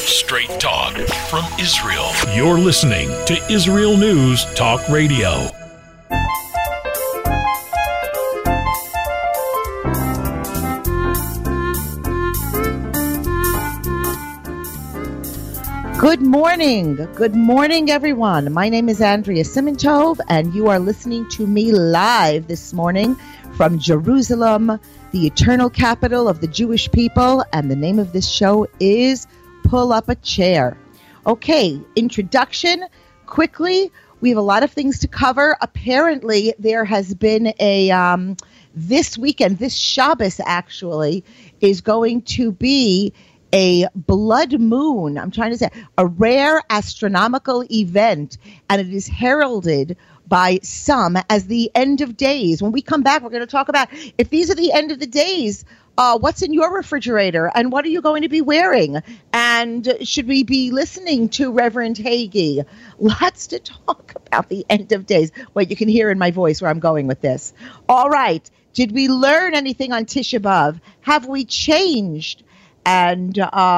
Straight talk from Israel. You're listening to Israel News Talk Radio. Good morning. Good morning, everyone. My name is Andrea Simintov, and you are listening to me live this morning from Jerusalem, the eternal capital of the Jewish people, and the name of this show is Pull Up a Chair. Okay, introduction. Quickly, we have a lot of things to cover. Apparently, there has been a, this weekend, this Shabbos actually, is going to be a blood moon. I'm trying to say a rare astronomical event, and it is heralded by some as the end of days. When we come back, we're going to talk about if these are the end of the days, what's in your refrigerator and what are you going to be wearing? And should we be listening to Reverend Hagee? Lots to talk about the end of days. Wait, you can hear in my voice where I'm going with this. All right. Did we learn anything on Tisha B'Av? Have we changed? And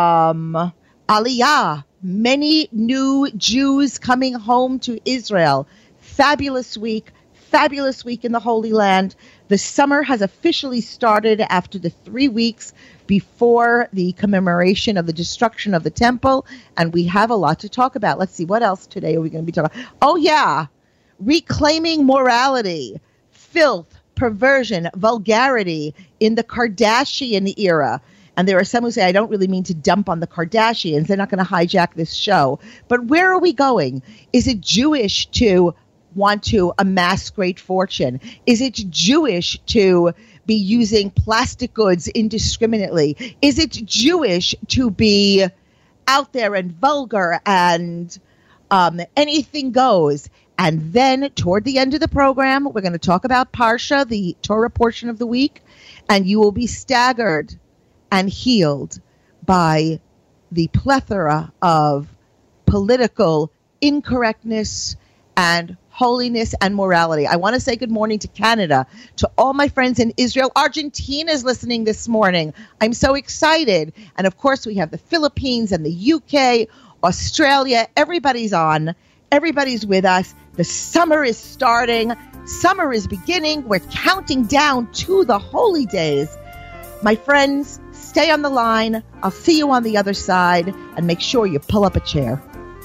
Aliyah, many new Jews coming home to Israel. Fabulous week in the Holy Land. The summer has officially started after the 3 weeks before the commemoration of the destruction of the temple, and we have a lot to talk about. Let's see, what else today are we going to be talking about? Oh, yeah, reclaiming morality, filth, perversion, vulgarity in the Kardashian era. And there are some who say, I don't really mean to dump on the Kardashians. They're not going to hijack this show. But where are we going? Is it Jewish to want to amass great fortune? Is it Jewish to be using plastic goods indiscriminately? Is it Jewish to be out there and vulgar and anything goes? And then toward the end of the program, we're going to talk about Parsha, the Torah portion of the week, and you will be staggered and healed by the plethora of political incorrectness and holiness and morality. I want to say good morning to Canada, to all my friends in Israel. Argentina is listening this morning. I'm so excited. And of course, we have the Philippines and the UK, Australia. Everybody's on. Everybody's with us. The summer is starting. Summer is beginning. We're counting down to the holy days. My friends, stay on the line. I'll see you on the other side, and make sure you pull up a chair.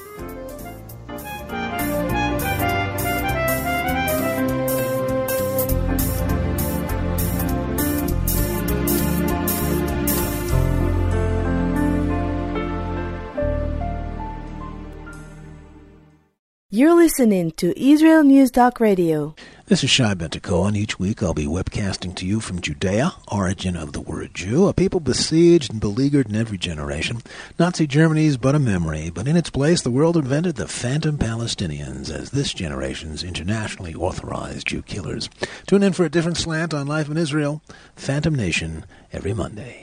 You're listening to Israel News Talk Radio. This is Shai Ben-Tekoa, and each week I'll be webcasting to you from Judea, origin of the word Jew, a people besieged and beleaguered in every generation. Nazi Germany's but a memory, but in its place the world invented the phantom Palestinians as this generation's internationally authorized Jew killers. Tune in for a different slant on life in Israel, Phantom Nation, every Monday.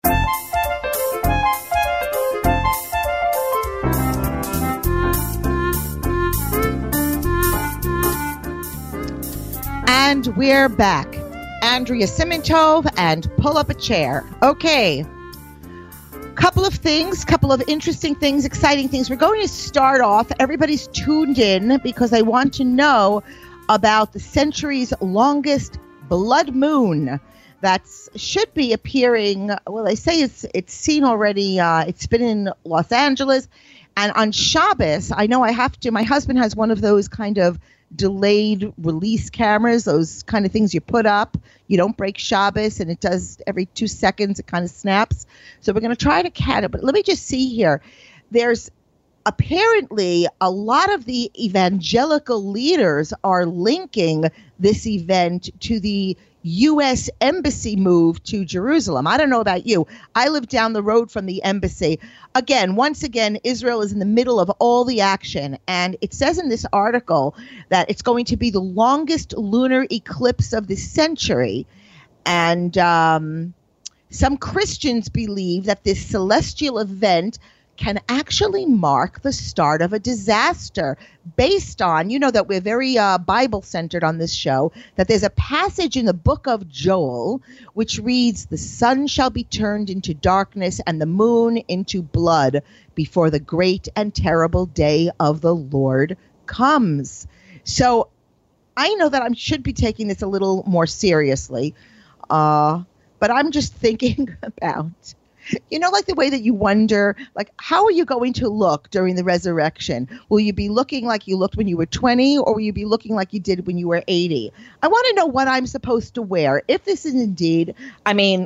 And we're back. Andrea Simintov and Pull Up a Chair. Okay. Couple of things, couple of interesting things, exciting things. We're going to start off. Everybody's tuned in because they want to know about the century's longest blood moon that should be appearing. Well, they say it's seen already. It's been in Los Angeles. And on Shabbos, I know I have to. My husband has one of those kind of delayed release cameras, those kind of things you put up. You don't break Shabbos, and it does every 2 seconds. It kind of snaps. So we're going to try to catch it. But let me just see here. There's apparently a lot of the evangelical leaders are linking this event to the U.S. Embassy move to Jerusalem. I don't know about you. I live down the road from the embassy. Once again, Israel is in the middle of all the action. And it says in this article that it's going to be the longest lunar eclipse of the century. And some Christians believe that this celestial event can actually mark the start of a disaster based on, you know, that we're very Bible-centered on this show, that there's a passage in the book of Joel which reads, "The sun shall be turned into darkness and the moon into blood before the great and terrible day of the Lord comes." So I know that I should be taking this a little more seriously, but I'm just thinking about, you know, like the way that you wonder, like, how are you going to look during the resurrection? Will you be looking like you looked when you were 20, or will you be looking like you did when you were 80? I want to know what I'm supposed to wear. If this is indeed, I mean,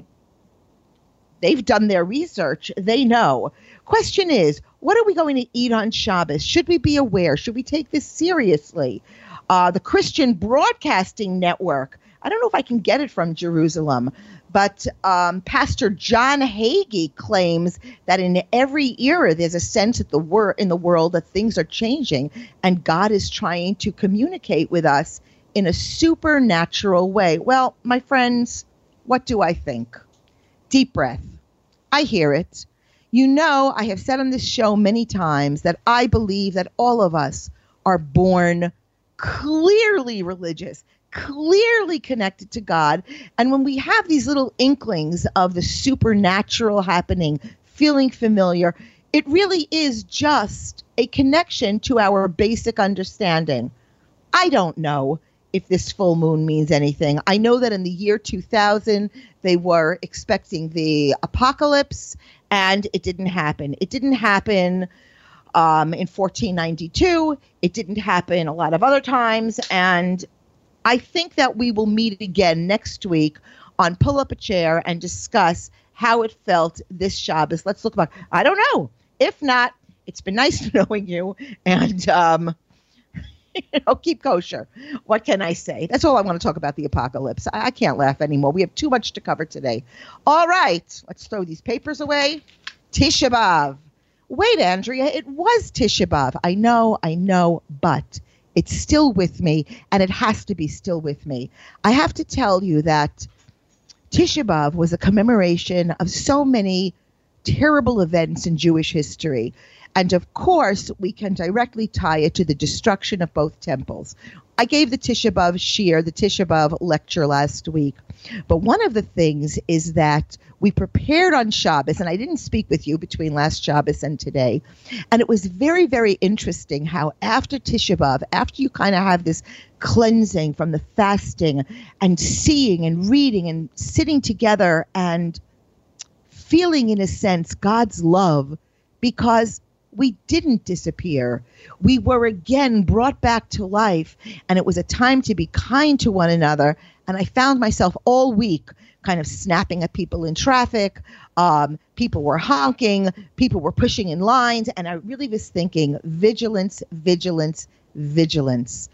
they've done their research. They know. Question is, what are we going to eat on Shabbos? Should we be aware? Should we take this seriously? The Christian Broadcasting Network, I don't know if I can get it from Jerusalem, but Pastor John Hagee claims that in every era there's a sense in the world that things are changing, and God is trying to communicate with us in a supernatural way. Well, my friends, what do I think? Deep breath. I hear it. You know, I have said on this show many times that I believe that all of us are born clearly religious, clearly connected to God. And when we have these little inklings of the supernatural happening, feeling familiar, it really is just a connection to our basic understanding. I don't know if this full moon means anything. I know that in the year 2000, they were expecting the apocalypse, and it didn't happen. It didn't happen in 1492. It didn't happen a lot of other times. And I think that we will meet again next week on Pull Up a Chair and discuss how it felt this Shabbos. Let's look back. I don't know. If not, it's been nice knowing you, and keep kosher. What can I say? That's all I want to talk about, the apocalypse. I can't laugh anymore. We have too much to cover today. All right, let's throw these papers away. Tisha B'Av. Wait, Andrea, it was Tisha B'Av. I know, but it's still with me, and it has to be still with me. I have to tell you that Tisha B'Av was a commemoration of so many terrible events in Jewish history. And of course, we can directly tie it to the destruction of both temples. I gave the Tisha B'Av shiur, the Tisha B'Av lecture last week. But one of the things is that we prepared on Shabbos, and I didn't speak with you between last Shabbos and today. And it was very, very interesting how after Tisha B'Av, after you kind of have this cleansing from the fasting and seeing and reading and sitting together and feeling, in a sense, God's love, because we didn't disappear. We were again brought back to life, and it was a time to be kind to one another. And I found myself all week kind of snapping at people in traffic. People were honking. People were pushing in lines. And I really was thinking vigilance, vigilance, vigilance.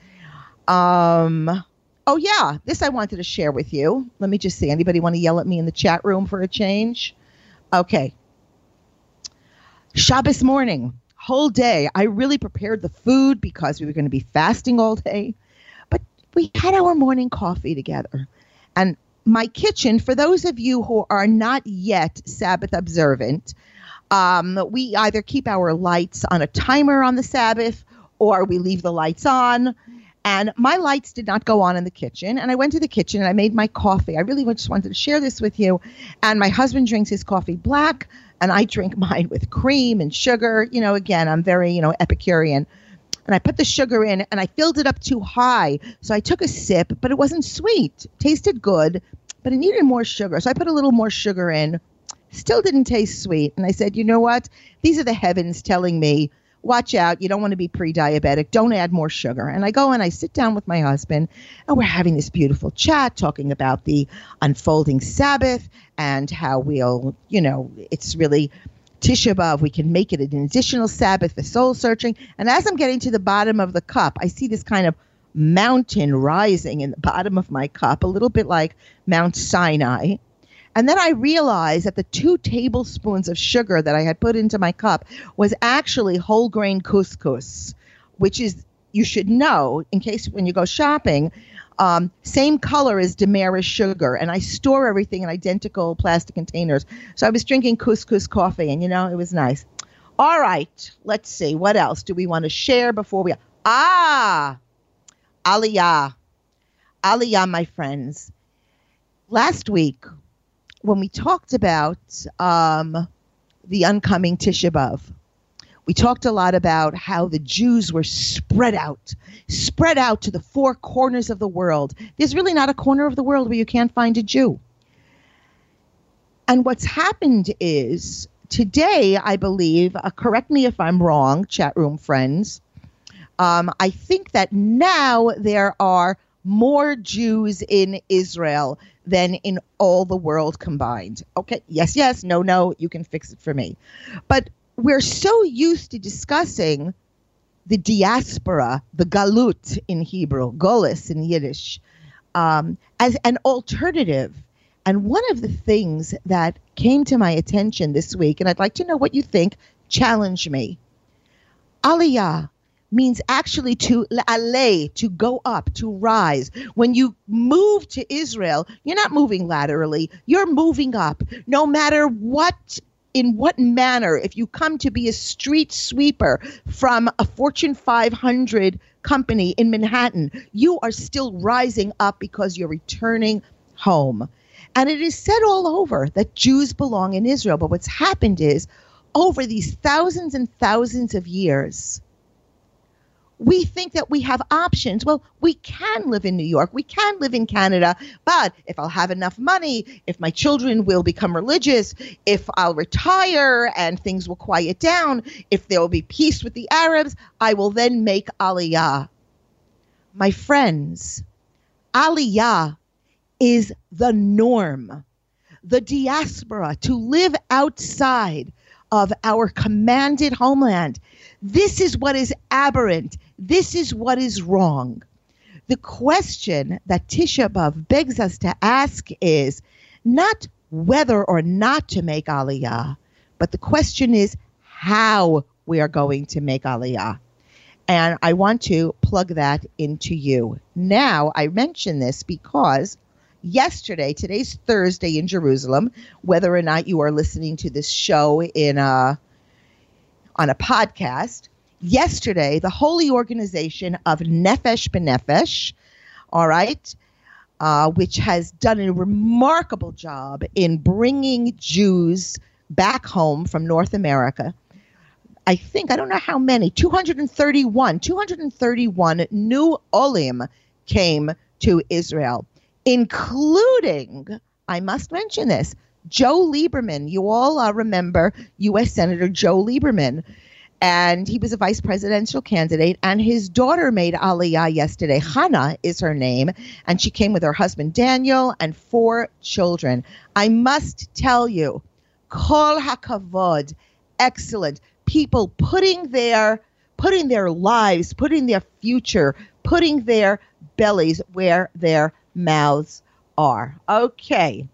Oh, yeah, this I wanted to share with you. Let me just see. Anybody want to yell at me in the chat room for a change? Okay. Shabbos morning, whole day. I really prepared the food because we were going to be fasting all day. But we had our morning coffee together. And my kitchen, for those of you who are not yet Sabbath observant, we either keep our lights on a timer on the Sabbath or we leave the lights on. And my lights did not go on in the kitchen. And I went to the kitchen and I made my coffee. I really just wanted to share this with you. And my husband drinks his coffee black, and I drink mine with cream and sugar. You know, again, I'm very, Epicurean. And I put the sugar in, and I filled it up too high. So I took a sip, but it wasn't sweet. Tasted good, but it needed more sugar. So I put a little more sugar in. Still didn't taste sweet. And I said, you know what? These are the heavens telling me, watch out. You don't want to be pre-diabetic. Don't add more sugar. And I go and I sit down with my husband, and we're having this beautiful chat talking about the unfolding Sabbath and how we'll, it's really Tisha B'Av. We can make it an additional Sabbath for soul searching. And as I'm getting to the bottom of the cup, I see this kind of mountain rising in the bottom of my cup, a little bit like Mount Sinai. And then I realized that the 2 tablespoons of sugar that I had put into my cup was actually whole grain couscous, which is, you should know, in case when you go shopping, same color as Demerara sugar. And I store everything in identical plastic containers. So I was drinking couscous coffee, and, it was nice. All right. Let's see. What else do we want to share before we... Aliyah. Aliyah, my friends. Last week, when we talked about the oncoming Tisha B'Av, we talked a lot about how the Jews were spread out to the four corners of the world. There's really not a corner of the world where you can't find a Jew. And what's happened is today, I believe, correct me if I'm wrong, chat room friends, I think that now there are more Jews in Israel than in all the world combined. Okay, yes, no, you can fix it for me. But we're so used to discussing the diaspora, the galut in Hebrew, golus in Yiddish, as an alternative. And one of the things that came to my attention this week, and I'd like to know what you think, challenge me. Aliyah means actually to le'aleh, to go up, to rise. When you move to Israel, you're not moving laterally, you're moving up. No matter what, in what manner, if you come to be a street sweeper from a Fortune 500 company in Manhattan, you are still rising up because you're returning home. And it is said all over that Jews belong in Israel. But what's happened is, over these thousands and thousands of years, we think that we have options. Well, we can live in New York. We can live in Canada. But if I'll have enough money, if my children will become religious, if I'll retire and things will quiet down, if there will be peace with the Arabs, I will then make Aliyah. My friends, Aliyah is the norm, the diaspora, to live outside of our commanded homeland. This is what is aberrant. This is what is wrong. The question that Tisha B'Av begs us to ask is not whether or not to make Aliyah, but the question is how we are going to make Aliyah. And I want to plug that into you. Now, I mention this because yesterday, today's Thursday in Jerusalem, whether or not you are listening to this show on a podcast, yesterday, the holy organization of Nefesh B'Nefesh, all right, which has done a remarkable job in bringing Jews back home from North America. I don't know how many, 231 new Olim came to Israel, including, I must mention this, Joe Lieberman. You all remember U.S. Senator Joe Lieberman. And he was a vice presidential candidate, and his daughter made Aliyah yesterday. Hannah is her name, and she came with her husband Daniel and 4 children. I must tell you, kol hakavod, excellent. People putting their lives, putting their future, putting their bellies where their mouths are. Okay.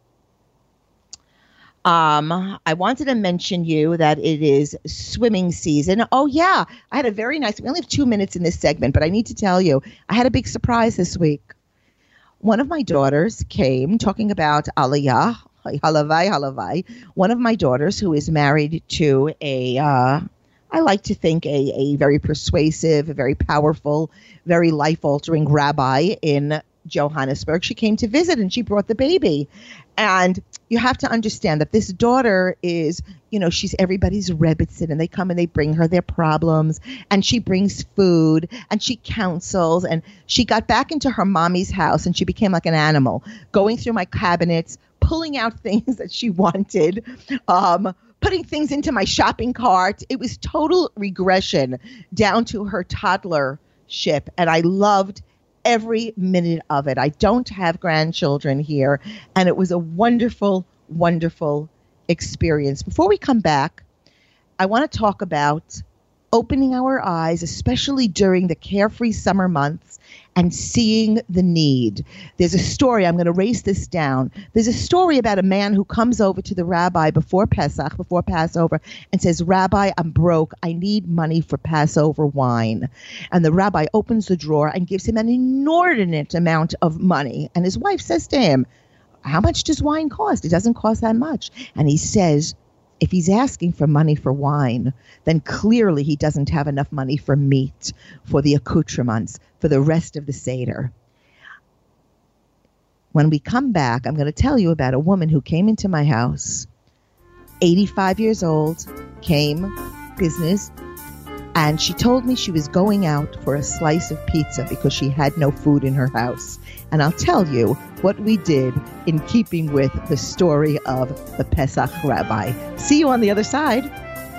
I wanted to mention you that it is swimming season. Oh, yeah. I had a very nice, we only have 2 minutes in this segment, but I need to tell you, I had a big surprise this week. One of my daughters came talking about Aliyah, halavai. One of my daughters, who is married to I like to think a very persuasive, a very powerful, very life-altering rabbi in Johannesburg. She came to visit and she brought the baby. And you have to understand that this daughter is, she's everybody's rebbitzin, and they come and they bring her their problems, and she brings food and she counsels, and she got back into her mommy's house and she became like an animal, going through my cabinets, pulling out things that she wanted, putting things into my shopping cart. It was total regression down to her toddlership, and I loved every minute of it. I don't have grandchildren here, and it was a wonderful, wonderful experience. Before we come back, I want to talk about opening our eyes, especially during the carefree summer months, and seeing the need. There's a story, I'm going to race this down. There's a story about a man who comes over to the rabbi before Pesach, before Passover, and says, "Rabbi, I'm broke. I need money for Passover wine." And the rabbi opens the drawer and gives him an inordinate amount of money. And his wife says to him, "How much does wine cost?" It doesn't cost that much. And he says, If he's asking for money for wine, then clearly he doesn't have enough money for meat, for the accoutrements, for the rest of the Seder. When we come back, I'm going to tell you about a woman who came into my house, 85 years old, came, business, and she told me she was going out for a slice of pizza because she had no food in her house. And I'll tell you what we did in keeping with the story of the Pesach Rabbi. See you on the other side.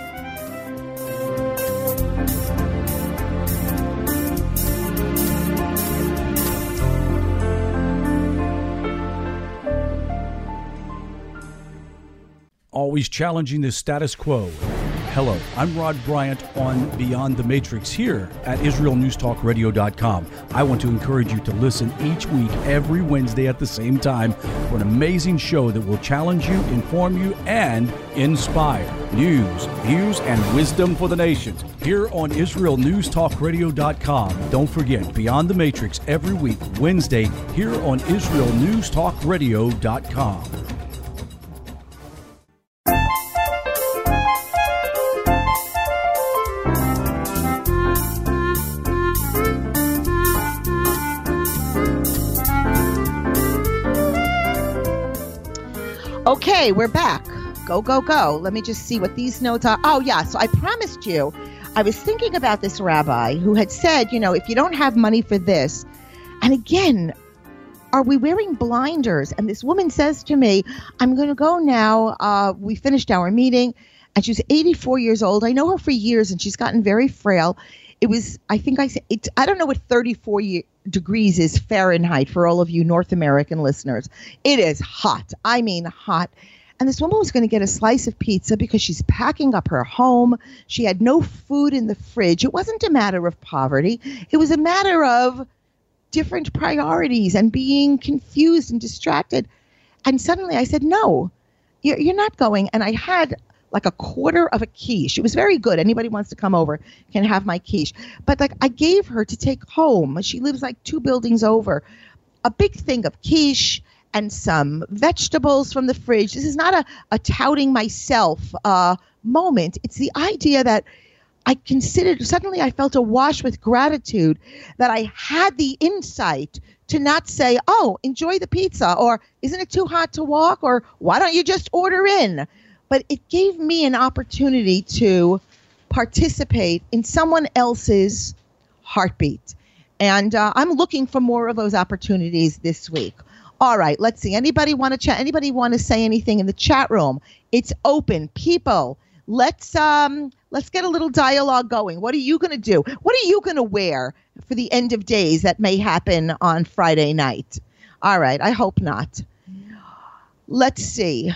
Always challenging the status quo. Hello, I'm Rod Bryant on Beyond the Matrix here at IsraelNewsTalkRadio.com. I want to encourage you to listen each week, every Wednesday at the same time, for an amazing show that will challenge you, inform you, and inspire. News, views, and wisdom for the nations. Here on IsraelNewsTalkRadio.com. Don't forget, Beyond the Matrix every week, Wednesday, here on IsraelNewsTalkRadio.com. Okay, we're back. Go, go, go. Let me just see what these notes are. Oh, yeah. So I promised you, I was thinking about this rabbi who had said, you know, if you don't have money for this, and again, are we wearing blinders? And this woman says to me, I'm going to go now. We finished our meeting, and she's 84 years old. I know her for years, and she's gotten very frail. It was, I think I said, I don't know what 34 degrees is Fahrenheit for all of you North American listeners. It is hot. I mean hot. And this woman was going to get a slice of pizza because she's packing up her home. She had no food in the fridge. It wasn't a matter of poverty. It was a matter of different priorities and being confused and distracted. And suddenly I said, no, you're not going. And I had like a quarter of a quiche. It was very good. Anybody wants to come over can have my quiche. But like I gave her to take home. She lives like 2 buildings over. A big thing of quiche and some vegetables from the fridge. This is not a touting myself moment. It's the idea that I considered, suddenly I felt awash with gratitude that I had the insight to not say, oh, enjoy the pizza, or isn't it too hot to walk, or why don't you just order in? But it gave me an opportunity to participate in someone else's heartbeat. And I'm looking for more of those opportunities this week. All right, let's see. Anybody want to chat? Anybody want to say anything in the chat room? It's open. People, let's get a little dialogue going. What are you going to do? What are you going to wear for the end of days that may happen on Friday night? All right, I hope not. Let's see.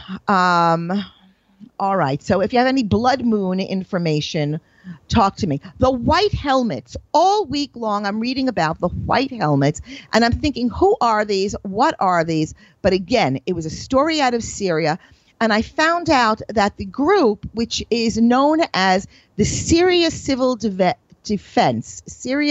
All right. So if you have any blood moon information, talk to me. The white helmets, all week long, I'm reading about the white helmets, and I'm thinking, who are these? What are these? But again, it was a story out of Syria, and I found out that the group, which is known as the Syria Civil Defense,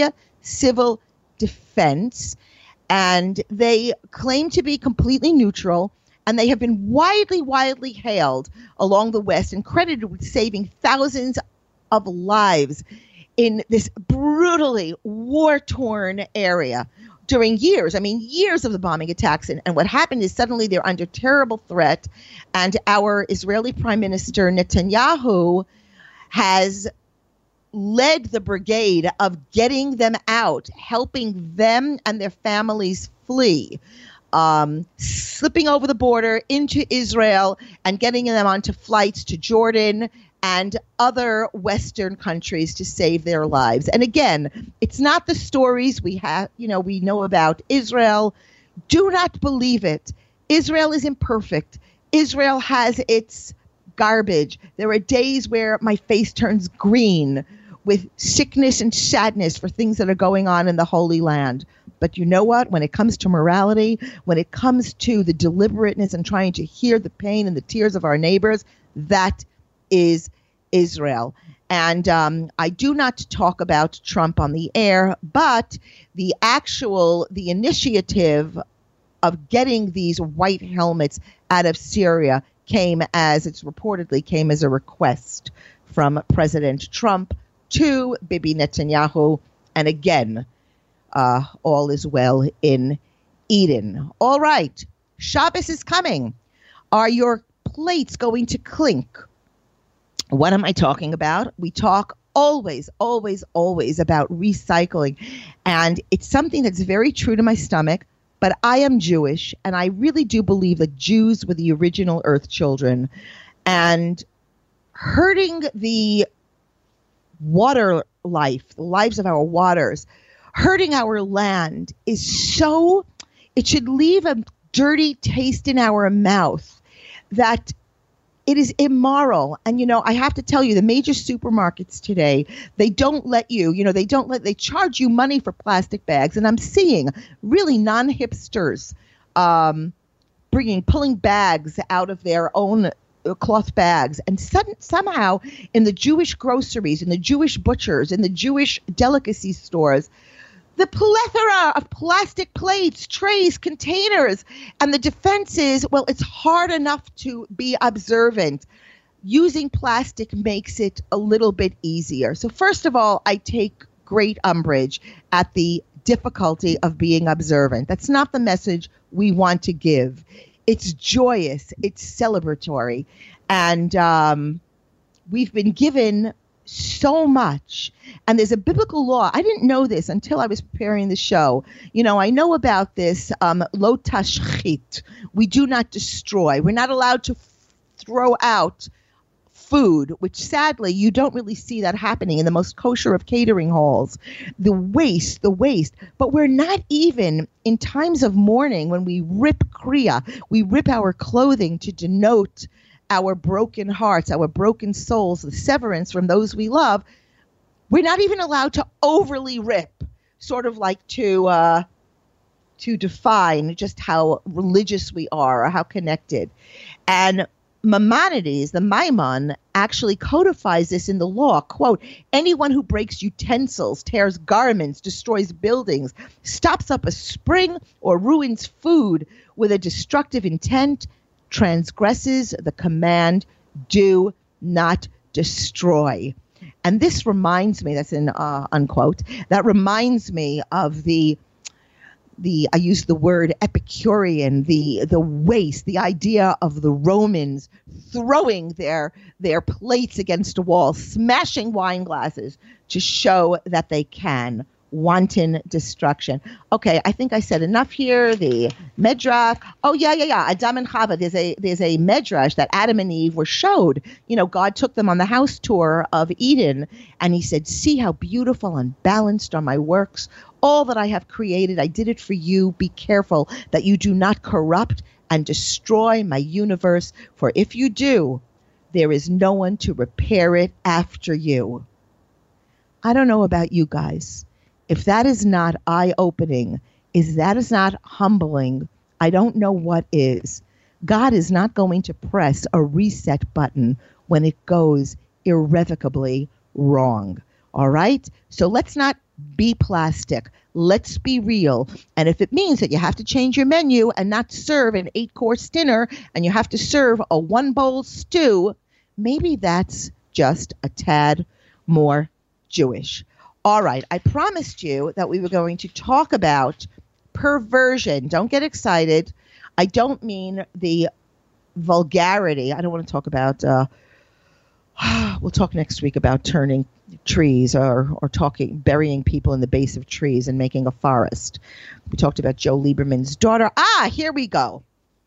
and they claim to be completely neutral. And they have been widely hailed along the West and credited with saving thousands of lives in this brutally war-torn area during years of the bombing attacks. And what happened is suddenly they're under terrible threat. And our Israeli Prime Minister Netanyahu has led the brigade of getting them out, helping them and their families flee. Slipping over the border into Israel and getting them onto flights to Jordan and other Western countries to save their lives. And again, it's not the stories we know about Israel. Do not believe it. Israel is imperfect. Israel has its garbage. There are days where my face turns green with sickness and sadness for things that are going on in the Holy Land. But you know what? When it comes to morality, when it comes to the deliberateness and trying to hear the pain and the tears of our neighbors, that is Israel. And I do not talk about Trump on the air, but the initiative of getting these white helmets out of Syria reportedly came as a request from President Trump to Bibi Netanyahu. And again, all is well in Eden. All right. Shabbos is coming. Are your plates going to clink? What am I talking about? We talk always about recycling. And it's something that's very true to my stomach. But I am Jewish, and I really do believe that Jews were the original earth children. And hurting the water life, the lives of our waters, hurting our land is so, it should leave a dirty taste in our mouth that it is immoral. And, I have to tell you, the major supermarkets today, they don't let you, they charge you money for plastic bags. And I'm seeing really non-hipsters pulling bags out of their own cloth bags. And somehow in the Jewish groceries, in the Jewish butchers, in the Jewish delicacy stores, the plethora of plastic plates, trays, containers, and the defense is, well, it's hard enough to be observant. Using plastic makes it a little bit easier. So first of all, I take great umbrage at the difficulty of being observant. That's not the message we want to give. It's joyous. It's celebratory. And we've been given so much. And there's a biblical law. I didn't know this until I was preparing the show. I know about this lo tashchit. We do not destroy. We're not allowed to throw out food, which sadly you don't really see that happening in the most kosher of catering halls. The waste. But we're not even in times of mourning when we rip kriya, we rip our clothing to denote our broken hearts, our broken souls, the severance from those we love. We're not even allowed to overly rip, sort of like to define just how religious we are or how connected. And Maimonides, the Maimon, actually codifies this in the law. Quote, anyone who breaks utensils, tears garments, destroys buildings, stops up a spring, or ruins food with a destructive intent transgresses the command, do not destroy. And this reminds me, that's an unquote, that reminds me of the I use the word Epicurean, the waste, the idea of the Romans throwing their plates against a wall, smashing wine glasses to show that they can. Wanton destruction. Okay, I think I said enough here. The Medrash. Oh, yeah. Adam and Chava. There's a Medrash that Adam and Eve were showed. God took them on the house tour of Eden, and he said, see how beautiful and balanced are my works. All that I have created, I did it for you. Be careful that you do not corrupt and destroy my universe, for if you do, there is no one to repair it after you. I don't know about you guys. If that is not eye-opening, if that is not humbling, I don't know what is. God is not going to press a reset button when it goes irrevocably wrong. All right? So let's not be plastic. Let's be real. And if it means that you have to change your menu and not serve an 8-course dinner and you have to serve a 1-bowl stew, maybe that's just a tad more Jewish. All right, I promised you that we were going to talk about perversion. Don't get excited. I don't mean the vulgarity. I don't want to talk about, we'll talk next week about turning trees or burying people in the base of trees and making a forest. We talked about Joe Lieberman's daughter. Here we go.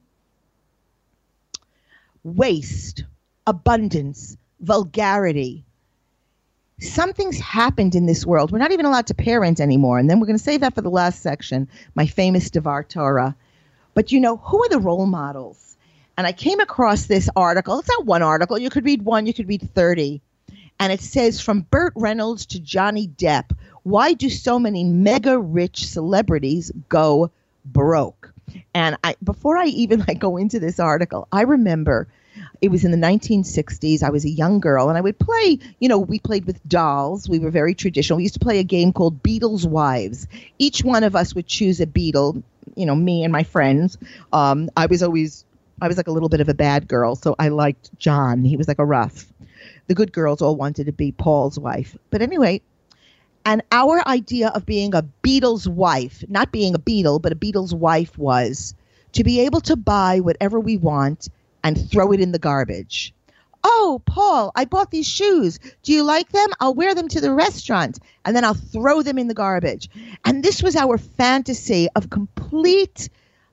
Waste, abundance, vulgarity. Something's happened in this world. We're not even allowed to parent anymore. And then we're going to save that for the last section, my famous Devar Torah. But who are the role models? And I came across this article. It's not one article. You could read one. You could read 30. And it says, from Burt Reynolds to Johnny Depp, why do so many mega rich celebrities go broke? And before I even go into this article, I remember it was in the 1960s. I was a young girl, and I would play, we played with dolls. We were very traditional. We used to play a game called Beatles' Wives. Each one of us would choose a Beatle, me and my friends. I was always I was like a little bit of a bad girl, so I liked John. He was like a rough. The good girls all wanted to be Paul's wife. But anyway, and our idea of being a Beatles wife, not being a Beatle, but a Beatles wife, was to be able to buy whatever we want and throw it in the garbage. Oh, Paul, I bought these shoes. Do you like them? I'll wear them to the restaurant, and then I'll throw them in the garbage. And this was our fantasy of complete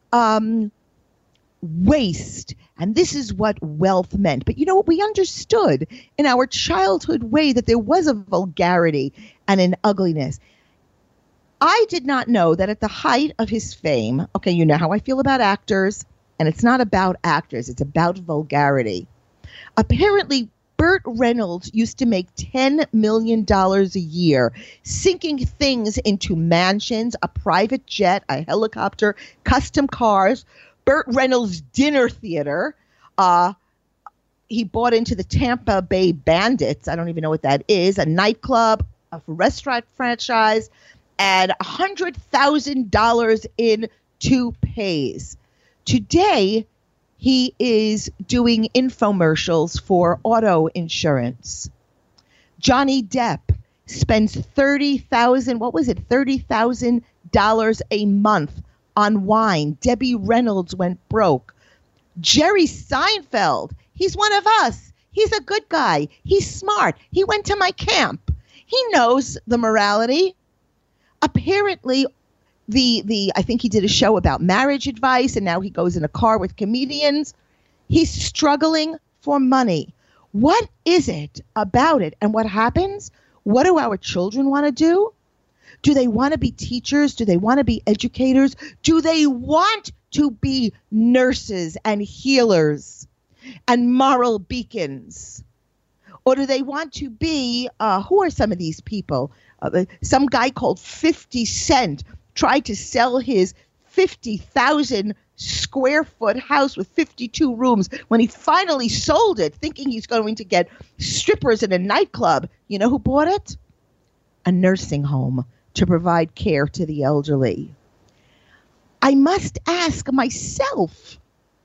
waste. And this is what wealth meant. But you know what? We understood in our childhood way that there was a vulgarity and an ugliness. I did not know that at the height of his fame, okay, you know how I feel about actors, and it's not about actors, it's about vulgarity. Apparently, Burt Reynolds used to make $10 million a year, sinking things into mansions, a private jet, a helicopter, custom cars, Burt Reynolds Dinner Theater. He bought into the Tampa Bay Bandits. I don't even know what that is. A nightclub, a restaurant franchise, and $100,000 in toupees. Today, he is doing infomercials for auto insurance. Johnny Depp spends $30,000 a month on wine. Debbie Reynolds went broke. Jerry Seinfeld, he's one of us. He's a good guy. He's smart. He went to my camp. He knows the morality. Apparently, I think he did a show about marriage advice, and now he goes in a car with comedians. He's struggling for money. What is it about it? And what happens? What do our children want to do? Do they want to be teachers? Do they want to be educators? Do they want to be nurses and healers and moral beacons? Or do they want to be, who are some of these people? Some guy called 50 Cent tried to sell his 50,000 square foot house with 52 rooms. When he finally sold it, thinking he's going to get strippers in a nightclub, you know who bought it? A nursing home to provide care to the elderly. I must ask myself,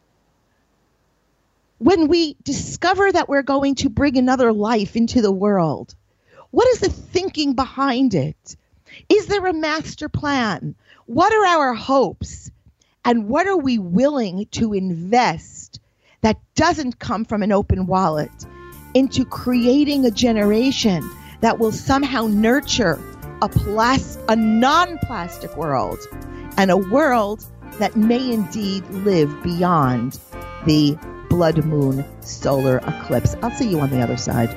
when we discover that we're going to bring another life into the world, what is the thinking behind it? Is there a master plan? What are our hopes? And what are we willing to invest that doesn't come from an open wallet into creating a generation that will somehow nurture a non-plastic world and a world that may indeed live beyond the blood moon solar eclipse? I'll see you on the other side.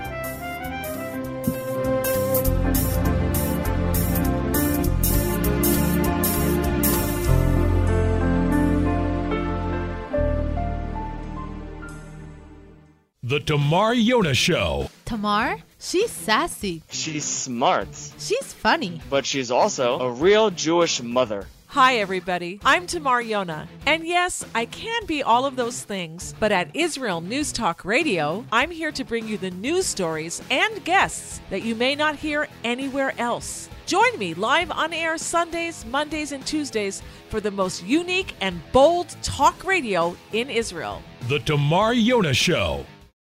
The Tamar Yona Show. Tamar? She's sassy. She's smart. She's funny. But she's also a real Jewish mother. Hi, everybody. I'm Tamar Yona. And yes, I can be all of those things. But at Israel News Talk Radio, I'm here to bring you the news stories and guests that you may not hear anywhere else. Join me live on air Sundays, Mondays, and Tuesdays for the most unique and bold talk radio in Israel. The Tamar Yona Show.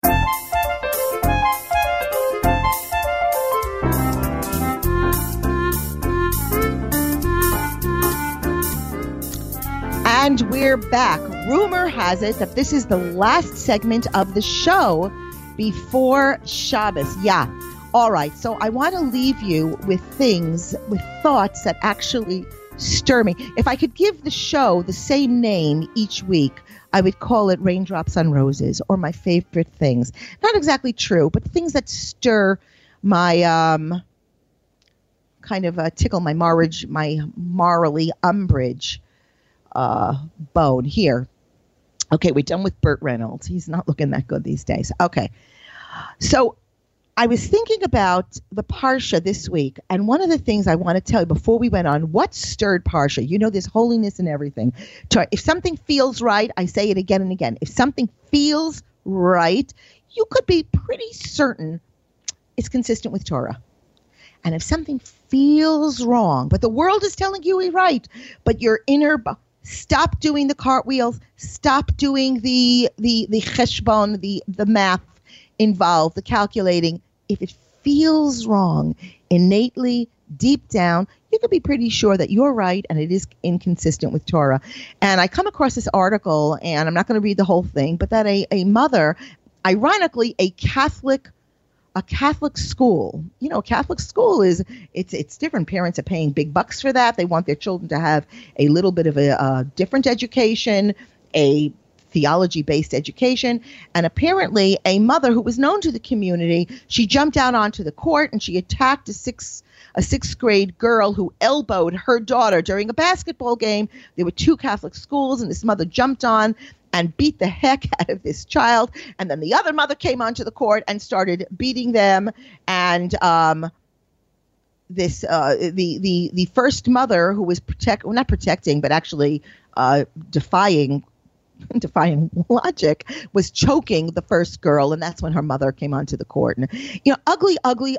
And we're back. Rumor has it that this is the last segment of the show before Shabbos. Yeah. All right. So I want to leave you with thoughts that actually stir me. If I could give the show the same name each week, I would call it Raindrops on Roses, or my favorite things. Not exactly true, but things that stir my kind of tickle my morally umbrage bone here. Okay, we're done with Burt Reynolds. He's not looking that good these days. Okay, so I was thinking about the Parsha this week, and one of the things I want to tell you before we went on, what stirred Parsha? You know, there's holiness and everything. If something feels right, I say it again and again. If something feels right, you could be pretty certain it's consistent with Torah. And if something feels wrong, but the world is telling you you're right, but your inner Stop doing the cartwheels. Stop doing the cheshbon, the math involved, the calculating. If it feels wrong, innately, deep down, you can be pretty sure that you're right and it is inconsistent with Torah. And I come across this article, and I'm not going to read the whole thing, but that a mother, ironically, a Catholic school, a Catholic school it's different. Parents are paying big bucks for that. They want their children to have a little bit of a different education, a theology-based education. And apparently a mother who was known to the community, she jumped out onto the court and she attacked a sixth grade girl who elbowed her daughter during a basketball game. There were two Catholic schools, and this mother jumped on and beat the heck out of this child. And then the other mother came onto the court and started beating them. And the first mother, who was not protecting, but actually defying logic, was choking the first girl, and that's when her mother came onto the court. And ugly.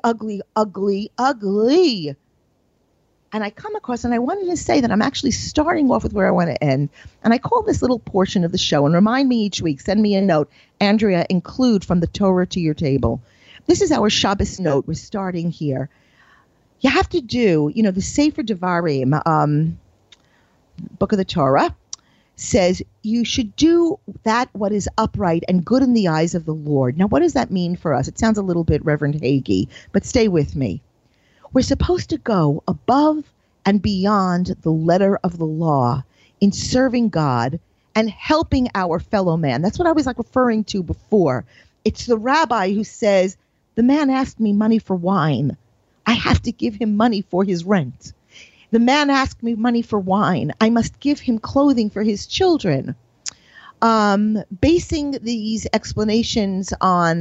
And I come across, and I wanted to say that I'm actually starting off with where I want to end. And I call this little portion of the show, and remind me each week, send me a note, Andrea, include from the Torah to your table. This is our Shabbos note. We're starting here. You have to do, the Sefer Devarim, book of the Torah, says you should do that what is upright and good in the eyes of the Lord. Now, what does that mean for us? It sounds a little bit Reverend Hagee, but stay with me. We're supposed to go above and beyond the letter of the law in serving God and helping our fellow man. That's what I was referring to before. It's the rabbi who says, the man asked me money for wine. I have to give him money for his rent. The man asked me money for wine. I must give him clothing for his children. Basing these explanations on,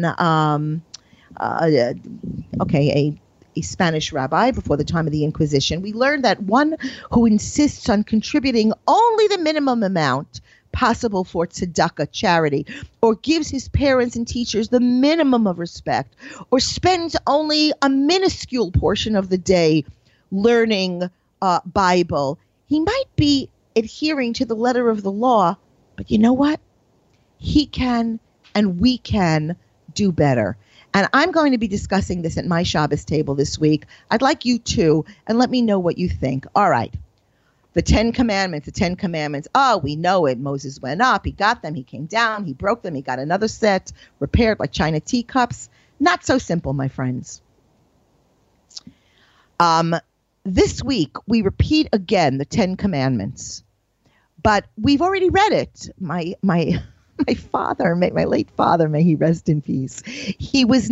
a Spanish rabbi before the time of the Inquisition, we learned that one who insists on contributing only the minimum amount possible for tzedakah, charity, or gives his parents and teachers the minimum of respect, or spends only a minuscule portion of the day learning Bible, he might be adhering to the letter of the law, but you know what? He can and we can do better. And I'm going to be discussing this at my Shabbos table this week. I'd like you to, and let me know what you think. All right. The Ten Commandments. Oh, we know it. Moses went up. He got them. He came down. He broke them. He got another set, repaired like china teacups. Not so simple, my friends. This week, we repeat again the Ten Commandments. But we've already read it. My father, my late father, may he rest in peace. He was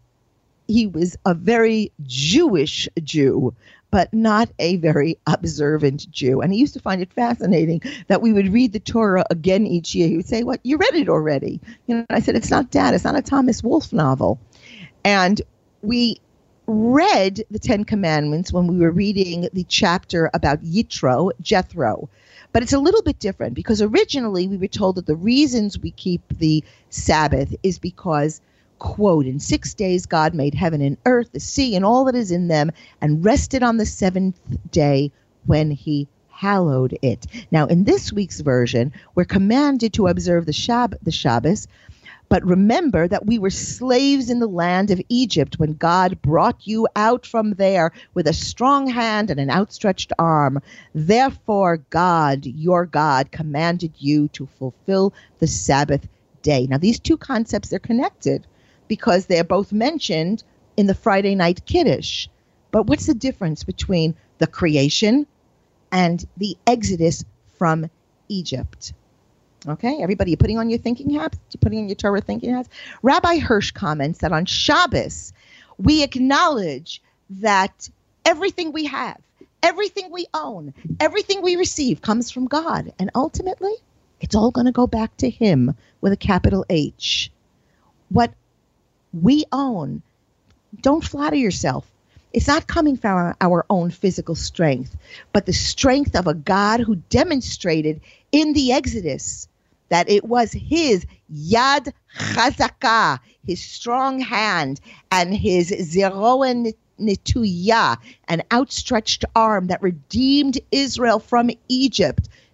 a very Jewish Jew, but not a very observant Jew. And he used to find it fascinating that we would read the Torah again each year. He would say, "What, you read it already?" I said, "It's not, Dad. It's not a Thomas Wolfe novel." And we read the Ten Commandments when we were reading the chapter about Yitro, Jethro. But it's a little bit different because originally we were told that the reasons we keep the Sabbath is because, quote, in 6 days God made heaven and earth, the sea, and all that is in them, and rested on the seventh day when he hallowed it. Now, in this week's version, we're commanded to observe the Shabbos, but remember that we were slaves in the land of Egypt when God brought you out from there with a strong hand and an outstretched arm. Therefore, God, your God, commanded you to fulfill the Sabbath day. Now, these two concepts are connected because they're both mentioned in the Friday night Kiddush. But what's the difference between the creation and the exodus from Egypt? Okay, everybody, you putting on your thinking hats? You putting on your Torah thinking hats? Rabbi Hirsch comments that on Shabbos, we acknowledge that everything we have, everything we own, everything we receive comes from God. And ultimately, it's all going to go back to him with a capital H. What we own, don't flatter yourself. It's not coming from our own physical strength, but the strength of a God who demonstrated in the Exodus that it was his Yad Chazakah, his strong hand, and his Zeroa Netuyah, an outstretched arm that redeemed Israel from Egypt,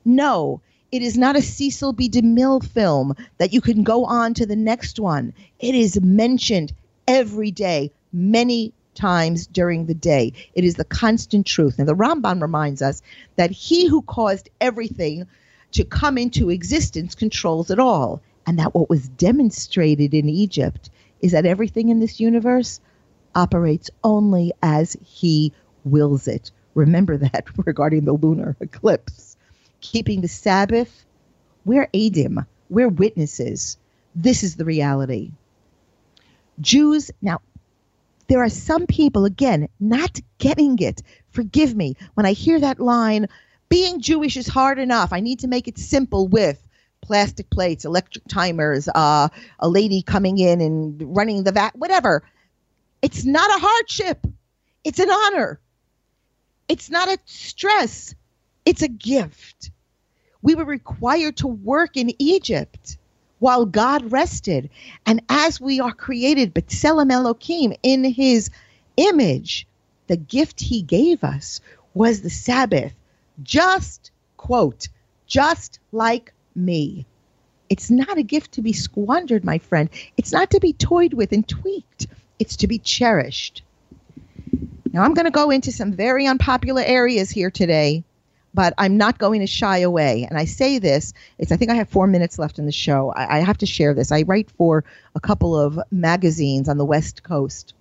No, it is not a Cecil B. DeMille film that you can go on to the next one. It is mentioned every day, many times during the day. It is the constant truth. And the Rambam reminds us that he who caused everything to come into existence controls it all. And that what was demonstrated in Egypt is that everything in this universe operates only as he wills it. Remember that regarding the lunar eclipse. Keeping the Sabbath, we're Adim, we're witnesses. This is the reality. Jews, now, there are some people, again, not getting it. Forgive me, when I hear that line, being Jewish is hard enough. I need to make it simple with plastic plates, electric timers, a lady coming in and running the vat, whatever. It's not a hardship. It's an honor. It's not a stress. It's a gift. We were required to work in Egypt while God rested. And as we are created, B'Tselem Elohim, in his image, the gift he gave us was the Sabbath. Just, quote, just like me. It's not a gift to be squandered, my friend. It's not to be toyed with and tweaked. It's to be cherished. Now, I'm going to go into some very unpopular areas here today, but I'm not going to shy away. And I say this, I think I have 4 minutes left in the show. I have to share this. I write for a couple of magazines on the West Coast.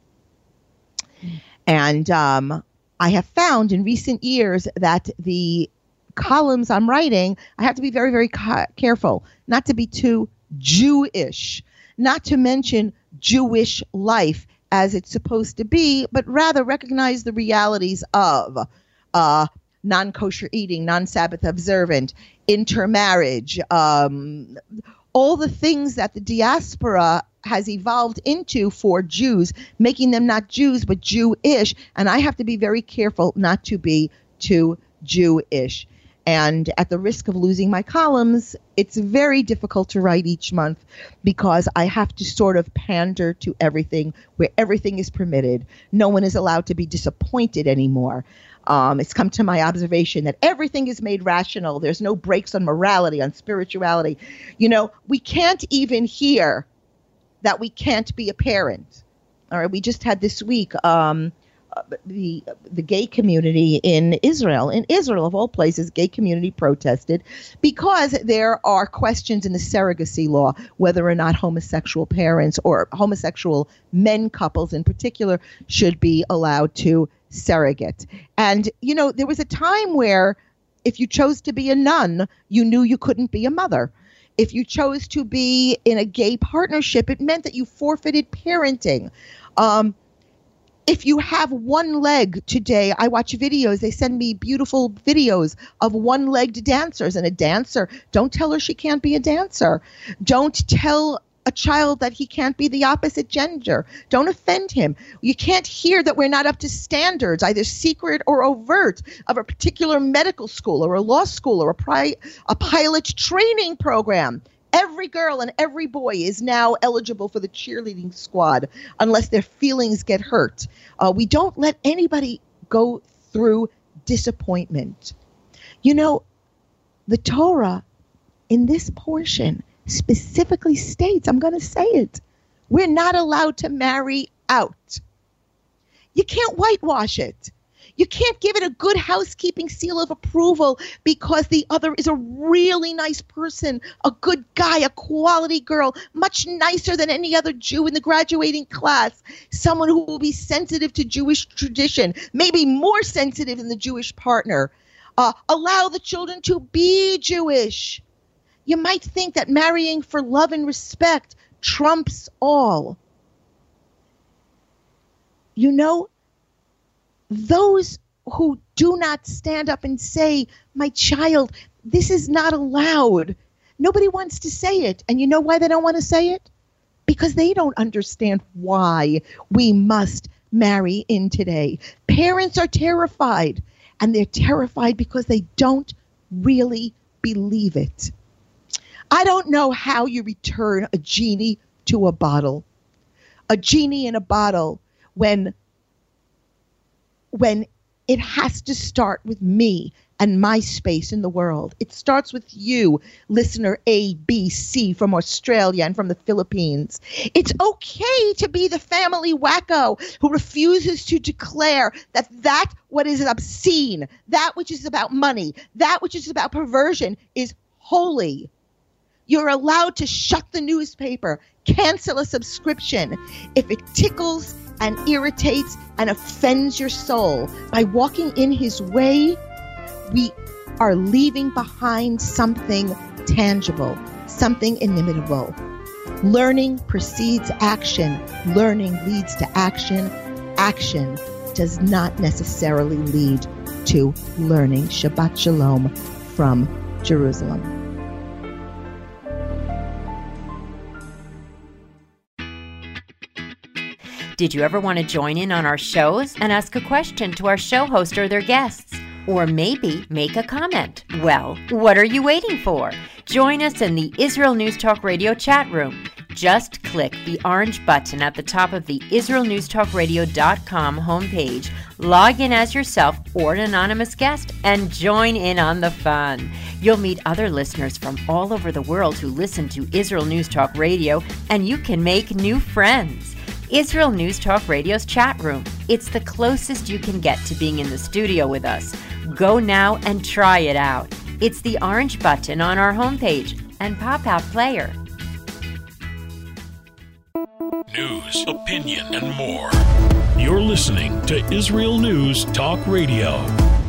And I have found in recent years that the columns I'm writing, I have to be very, very careful not to be too Jewish, not to mention Jewish life as it's supposed to be, but rather recognize the realities of non-kosher eating, non-Sabbath observant, intermarriage, all the things that the diaspora has evolved into for Jews, making them not Jews, but Jewish. And I have to be very careful not to be too Jewish. And at the risk of losing my columns, it's very difficult to write each month because I have to sort of pander to everything where everything is permitted. No one is allowed to be disappointed anymore. It's come to my observation that everything is made rational. There's no breaks on morality, on spirituality. You know, we can't even hear that we can't be a parent. All right, we just had this week the gay community in Israel. In Israel, of all places, gay community protested because there are questions in the surrogacy law, whether or not homosexual parents or homosexual men couples in particular should be allowed to surrogate. And, you know, there was a time where if you chose to be a nun, you knew you couldn't be a mother. If you chose to be in a gay partnership, it meant that you forfeited parenting. If you have one leg today, I watch videos, they send me beautiful videos of one-legged dancers. And a dancer, don't tell her she can't be a dancer. Don't tell a child that he can't be the opposite gender. Don't offend him. You can't hear that we're not up to standards, either secret or overt, of a particular medical school or a law school or a pilot training program. Every girl and every boy is now eligible for the cheerleading squad unless their feelings get hurt. We don't let anybody go through disappointment. You know, the Torah in this portion specifically states, I'm going to say it, we're not allowed to marry out. You can't whitewash it. You can't give it a good housekeeping seal of approval because the other is a really nice person, a good guy, a quality girl, much nicer than any other Jew in the graduating class, someone who will be sensitive to Jewish tradition, maybe more sensitive than the Jewish partner. Allow the children to be Jewish. You might think that marrying for love and respect trumps all. You know, those who do not stand up and say, my child, this is not allowed. Nobody wants to say it. And you know why they don't want to say it? Because they don't understand why we must marry in today. Parents are terrified, and they're terrified because they don't really believe it. I don't know how you return a genie to a bottle. A genie in a bottle when it has to start with me and my space in the world. It starts with you, listener ABC from Australia and from the Philippines. It's okay to be the family wacko who refuses to declare that what is obscene, that which is about money, that which is about perversion is holy. You're allowed to shut the newspaper, cancel a subscription if it tickles and irritates and offends your soul. By walking in his way, we are leaving behind something tangible, something inimitable. Learning precedes action. Learning leads to action. Action does not necessarily lead to learning. Shabbat Shalom from Jerusalem. Did you ever want to join in on our shows and ask a question to our show host or their guests? Or maybe make a comment? Well, what are you waiting for? Join us in the Israel News Talk Radio chat room. Just click the orange button at the top of the IsraelNewsTalkRadio.com homepage, log in as yourself or an anonymous guest, and join in on the fun. You'll meet other listeners from all over the world who listen to Israel News Talk Radio, and you can make new friends. Israel News Talk Radio's chat room. It's the closest you can get to being in the studio with us. Go now and try it out. It's the orange button on our homepage and pop-out player. News, opinion, and more. You're listening to Israel News Talk Radio.